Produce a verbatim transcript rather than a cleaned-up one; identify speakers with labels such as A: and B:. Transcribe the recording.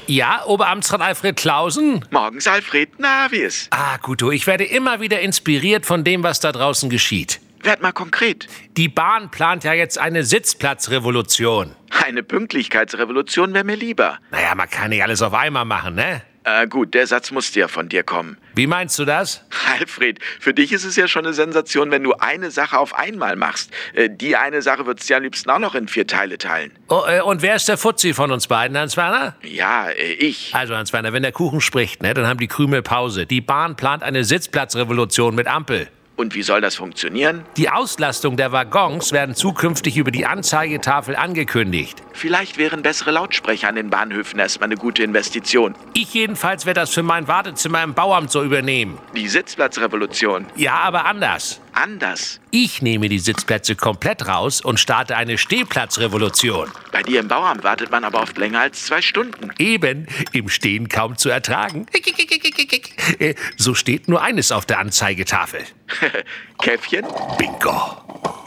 A: Ja, Oberamtsrat Alfred Clausen?
B: Morgens, Alfred. Na, wie ist?
A: Ah, Guto, ich werde immer wieder inspiriert von dem, was da draußen geschieht.
B: Werd mal konkret.
A: Die Bahn plant ja jetzt eine Sitzplatzrevolution.
B: Eine Pünktlichkeitsrevolution wäre mir lieber.
A: Naja, man kann nicht alles auf einmal machen, ne?
B: Äh, gut, der Satz musste ja von dir kommen.
A: Wie meinst du das?
B: Alfred, für dich ist es ja schon eine Sensation, wenn du eine Sache auf einmal machst. Äh, die eine Sache würdest du ja am liebsten auch noch in vier Teile teilen.
A: Oh, äh, und wer ist der Fuzzi von uns beiden, Hans-Werner?
B: Ja, äh, ich.
A: Also, Hans-Werner, wenn der Kuchen spricht, ne, dann haben die Krümel Pause. Die Bahn plant eine Sitzplatzrevolution mit Ampel.
B: Und wie soll das funktionieren?
A: Die Auslastung der Waggons werden zukünftig über die Anzeigetafel angekündigt.
B: Vielleicht wären bessere Lautsprecher an den Bahnhöfen erstmal eine gute Investition.
A: Ich jedenfalls werde das für mein Wartezimmer im Bauamt so übernehmen.
B: Die Sitzplatzrevolution.
A: Ja, aber anders.
B: Anders.
A: Ich nehme die Sitzplätze komplett raus und starte eine Stehplatzrevolution.
B: Bei dir im Bauamt wartet man aber oft länger als zwei Stunden.
A: Eben, im Stehen kaum zu ertragen. So steht nur eines auf der Anzeigetafel.
B: Käffchen?
A: Bingo.